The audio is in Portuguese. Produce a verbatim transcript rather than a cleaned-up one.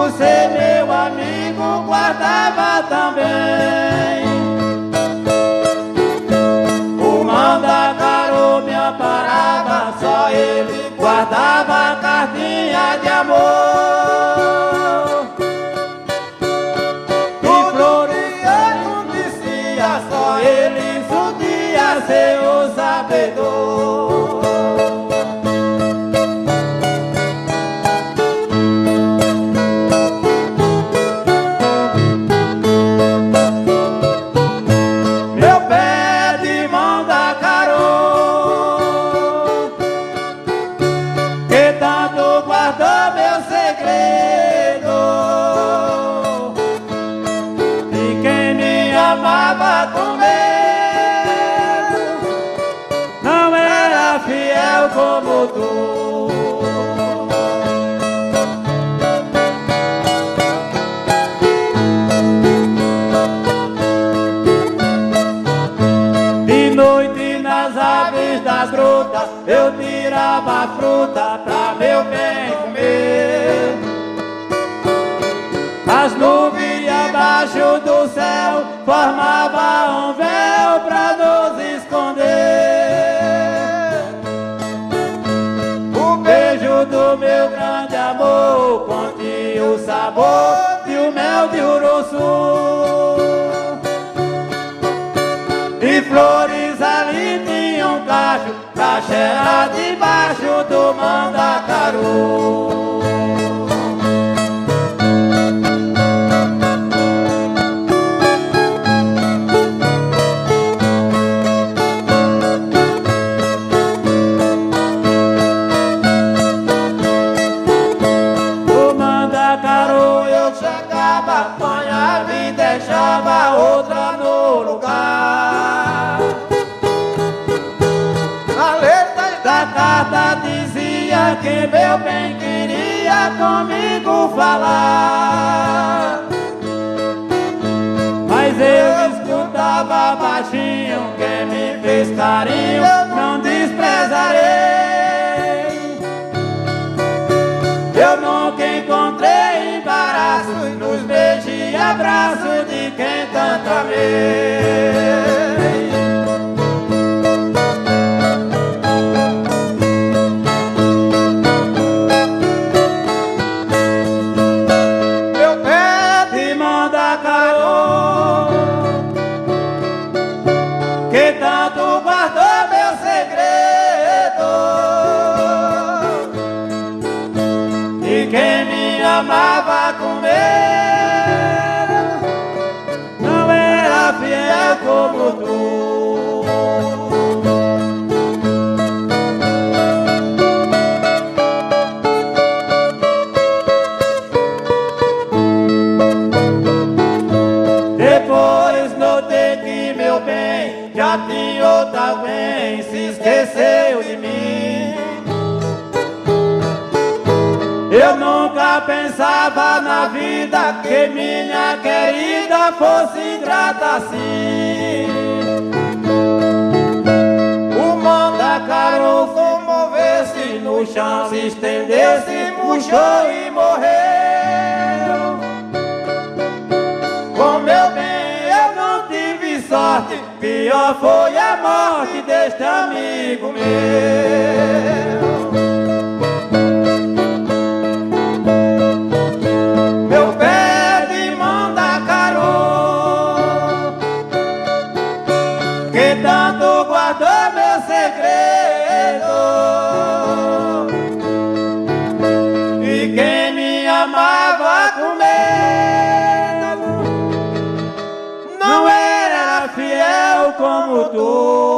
por ser meu amigo, guardava também. O Mandacaru me amparava, só ele guardava cartinha de amor. E Floriano dizia, só ele podia ser o sabedor. Como tu. De noite nas aves das grutas eu tirava fruta pra meu bem comer. As nuvens abaixo do céu formavam um véu pra nos esconder. Do meu grande amor, continha o sabor de o mel de Uruçu. De flores ali tinha um cacho, cacho era debaixo do Mandacaru. Deixava outra no lugar. A letra da carta dizia que meu bem queria comigo falar, mas eu escutava baixinho, quem me fez carinho não desprezarei. Eu nunca encontrei embaraço nos beijos e abraços de quem tanto amei. Meu pé de Mandacaru, que tanto guardou meu segredo, e quem me amava com medo não era fiel como tu. Depois notei que meu bem já tinha outra alguém, se esqueceu de mim. Eu nunca pensava na vida que minha querida fosse ingrata assim. O Mandacaru comoveu-se no chão, se estendeu-se, murchou e morreu. Com meu bem eu não tive sorte, pior foi a morte deste amigo meu. Tanto guardou meu segredo, e quem me amava com medo não era fiel como tu.